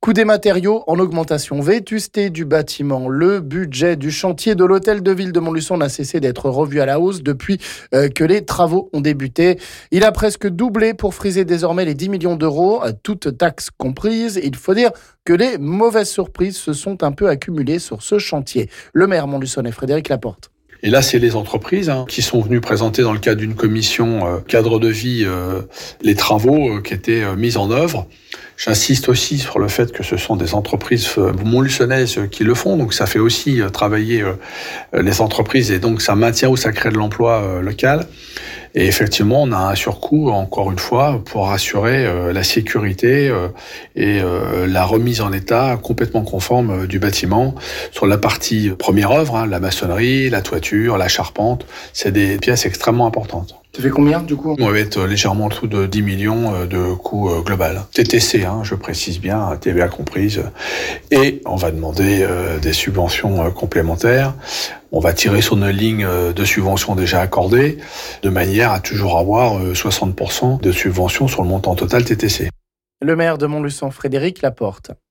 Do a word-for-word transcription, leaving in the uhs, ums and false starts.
Coût des matériaux en augmentation, vétusté du bâtiment, le budget du chantier de l'hôtel de ville de Montluçon n'a cessé d'être revu à la hausse depuis euh, que les travaux ont débuté. Il a presque doublé pour friser désormais les dix millions d'euros, toutes taxes comprises. Il faut dire que les mauvaises surprises se sont un peu accumulées sur ce chantier. Le maire montluçonnais Frédéric Laporte. Et là, c'est les entreprises hein, qui sont venues présenter dans le cadre d'une commission euh, cadre de vie euh, les travaux euh, qui étaient euh, mis en œuvre. J'insiste aussi sur le fait que ce sont des entreprises euh, montluçonnaises qui le font, donc ça fait aussi euh, travailler euh, les entreprises et donc ça maintient ou ça crée de l'emploi euh, local. Et effectivement, on a un surcoût, encore une fois, pour assurer euh, la sécurité euh, et euh, la remise en état complètement conforme euh, du bâtiment. Sur la partie première œuvre, hein, la maçonnerie, la toiture, la charpente, c'est des pièces extrêmement importantes. Ça fait combien du coup ? On va être légèrement en dessous de dix millions de coûts euh, global. T T C, hein, je précise bien, T V A comprise. Et on va demander euh, des subventions euh, complémentaires. On va tirer sur nos lignes de subventions déjà accordées, de manière à toujours avoir soixante pour cent de subventions sur le montant total T T C. Le maire de Montluçon, Frédéric Laporte.